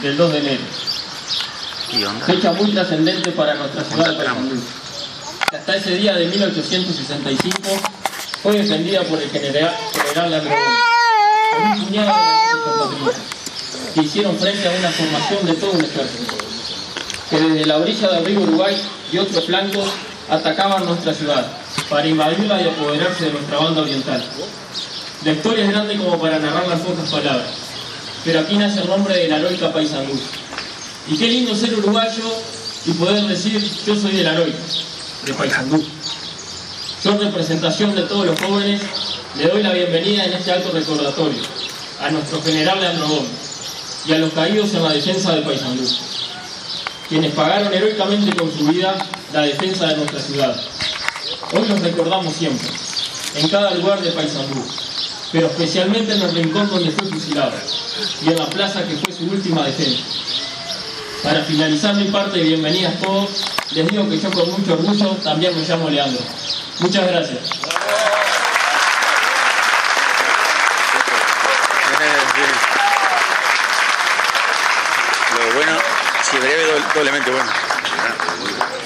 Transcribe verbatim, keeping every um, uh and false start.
del dos de enero. Fecha muy trascendente para nuestra ciudad de Paysandú. Hasta ese día de mil ochocientos sesenta y cinco fue defendida por el general, general Leandro Gómez, con un puñado de valientes compatriotas que hicieron frente a una formación de todo un ejército, que desde la orilla del río Uruguay y otros flancos atacaban nuestra ciudad para invadirla y apoderarse de nuestra banda oriental. La historia es grande como para narrarla en pocas palabras, pero aquí nace el nombre de la heroica Paysandú. Y qué lindo ser uruguayo y poder decir: yo soy de la heroica, de Paysandú. Yo, en representación de todos los jóvenes, le doy la bienvenida en este alto recordatorio a nuestro general Leandro Gómez y a los caídos en la defensa de Paysandú, quienes pagaron heroicamente con su vida la defensa de nuestra ciudad. Hoy los recordamos siempre, en cada lugar de Paysandú, pero especialmente en el rincón donde fue fusilado y en la plaza que fue su última defensa. Para finalizar mi parte de bienvenidas a todos, les digo que yo con mucho orgullo también me llamo Leandro. Muchas gracias. Lo bueno, si breve, doblemente bueno.